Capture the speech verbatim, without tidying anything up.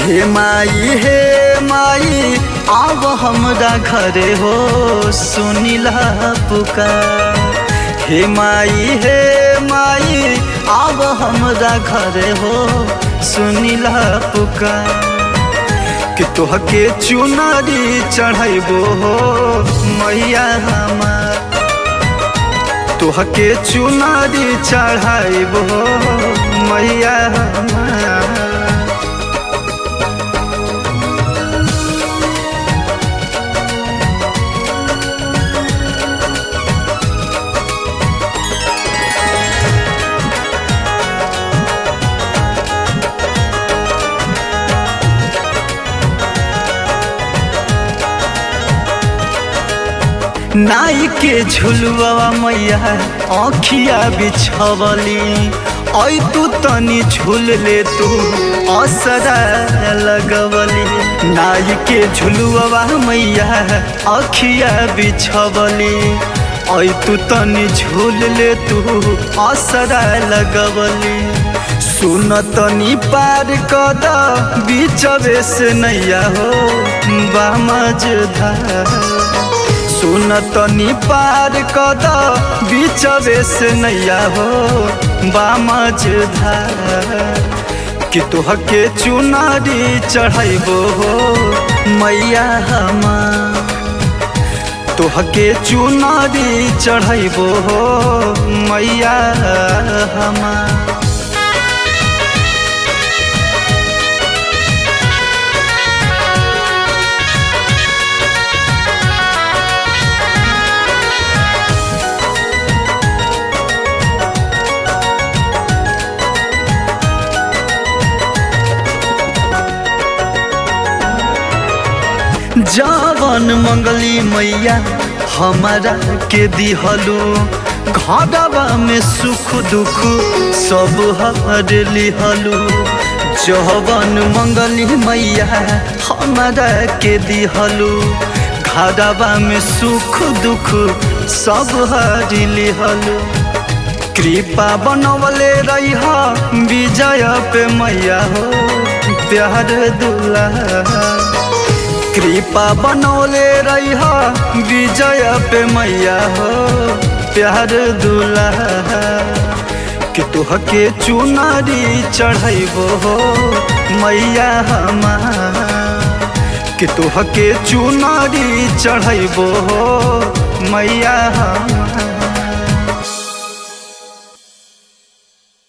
हे माई हे माई आव हमरा घरे हो सुनिला पुकार। हे माई हे माई आव हमरा घरे हो सुनिला पुकार। कि तोहके चुनरी चढ़ैबो हो मैया हमार, तोहके चुनरी चढ़ैबो हो मैया हमार। नाई के झुलवा मैया आँखिया बिछवली, ऐ तू तनी झूल ले तू असरा लगवली। नाई के झुलवा मैया आँखिया बिछवली, ऐ तू तनी झूल ले तू असरा लगवली। सुन तनी पार कद बीचवे से नैया हो बामझधार। सुन तनी पार कद बीचवे से नैया हो बामझधार। कि तोहके चुनरी चढ़ैबो हो मैया हमार, तोहके चुनरी चढ़ैबो हो मैया हमार। जवन मंगली मैया हमारा के दिहलू, घरवा में सुख दुख सब हर लिहलू। जवन मंगली मैया हमारा के दिहलू, घरवा में सुख दुख सब हर लिहलू। कृपा बनवले रही विजय पे मैया हो प्यार दुल्हा। कृपा बनौले रही विजय पे मैया हो प्यार दुल्हा। कि तोहके चुनरी चढ़ैबो हो मैया हमार, कि तोहके चुनरी चढ़ैबो हो मैया हमार।